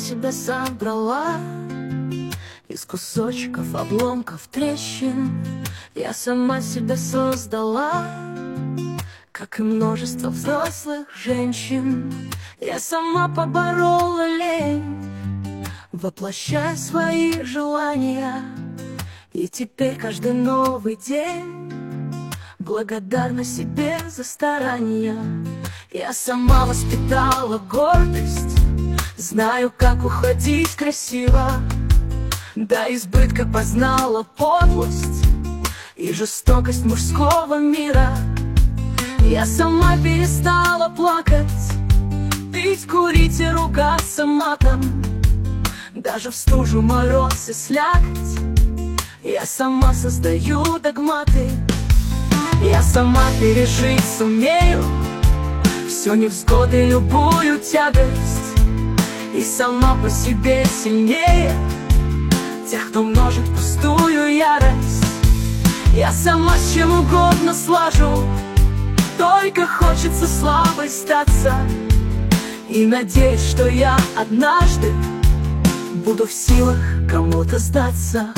себя собрала из кусочков, обломков, трещин. Я сама себя создала, как и множество взрослых женщин. Я сама поборола лень, воплощая свои желания. И теперь каждый новый день благодарна себе за старания. Я сама воспитала гордость, знаю, как уходить красиво. До избытка познала подлость и жестокость мужского мира. Я сама перестала плакать, пить, курить и ругаться матом. Даже в стужу, мороз и слякоть я сама создаю догматы. Я сама пережить сумею всю невзгоды, любую тягость. И сама по себе сильнее тех, кто множит пустую ярость. Я сама с чем угодно слажу, только хочется слабой статься. И надеюсь, что я однажды буду в силах кому-то сдаться.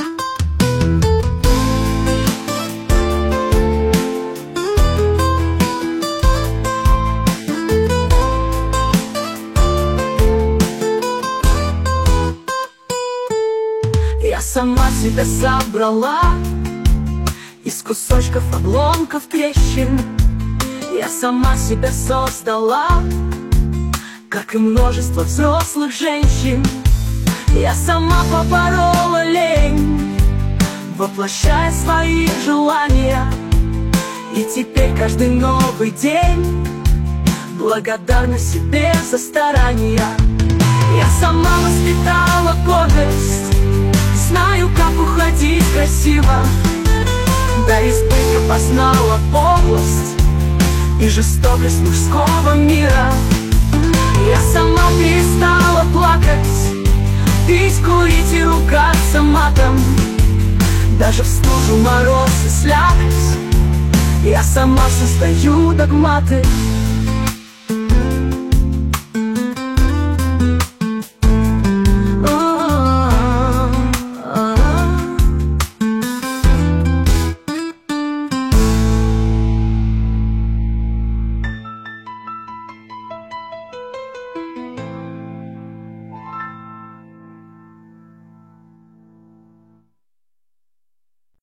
Я сама себя собрала из кусочков, обломков, трещин. Я сама себя создала, как и множество взрослых женщин. Я сама поборола лень, воплощая свои желания. И теперь каждый новый день благодарна себе за старания. Я сама воспитала гордость, знаю, как уходить красиво. До избытка познала подлость и жестокость мужского мира. Я сама перестала плакать, пить, курить и ругаться матом. Даже в стужу, мороз и слякоть я сама создаю догматы.